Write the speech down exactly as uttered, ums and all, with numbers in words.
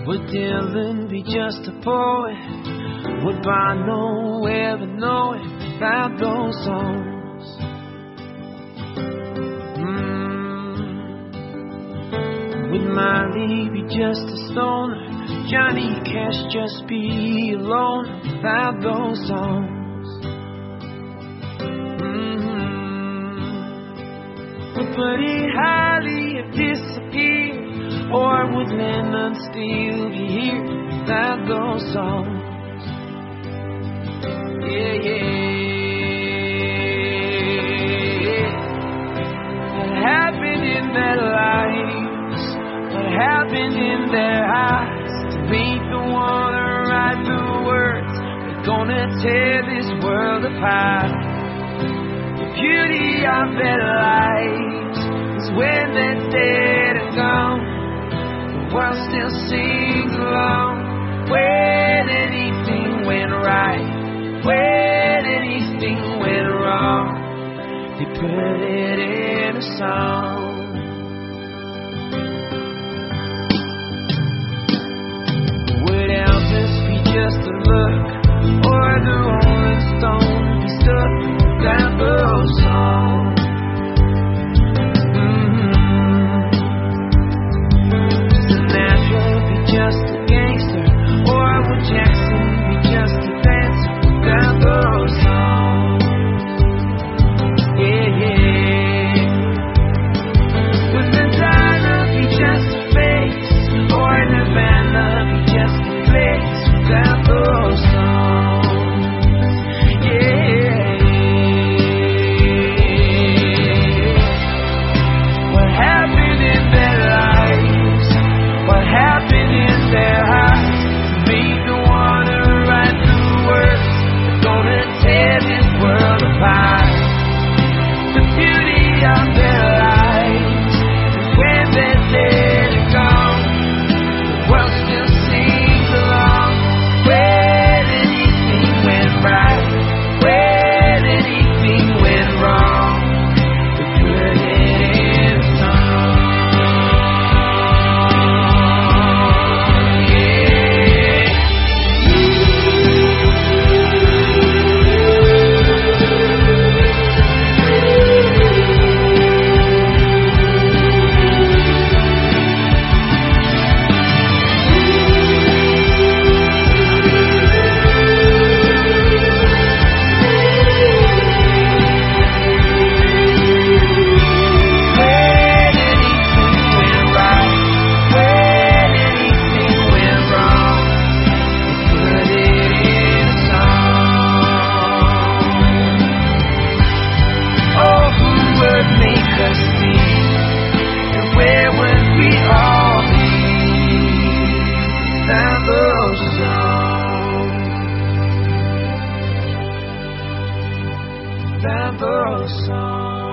Would Dylan be just a poet? Would Bono ever know it about those songs? Mm. Would Miley be just a stoner? Johnny Cash just be alone about those songs? Mm-hmm. Would Buddy Holly have disappeared? Or would Lennon still be here without those songs? Yeah, yeah. What happened in their lives? What happened in their eyes? To meet the one or write the words they're gonna tear this world apart. The beauty of their lives is when they're dead and gone. The world still sings along. When anything went right, when anything went wrong, they put it in a song. Would Elvis be just a look, or the Rolling Stones be stuck without those songs? Just a gangster, or would Jackson be just a dancer without those songs? Yeah, yeah. Would Madonna be just a face, or Nirvana be just a place without those songs? Yeah. What happened in their lives? What happened in their eyes? To meet the one who write the words that's gonna tear this world apart. The beauty of their lives is when they're dead and gone. The world still sings along. When anything went right, when anything went wrong, they put it in a song. That those songs.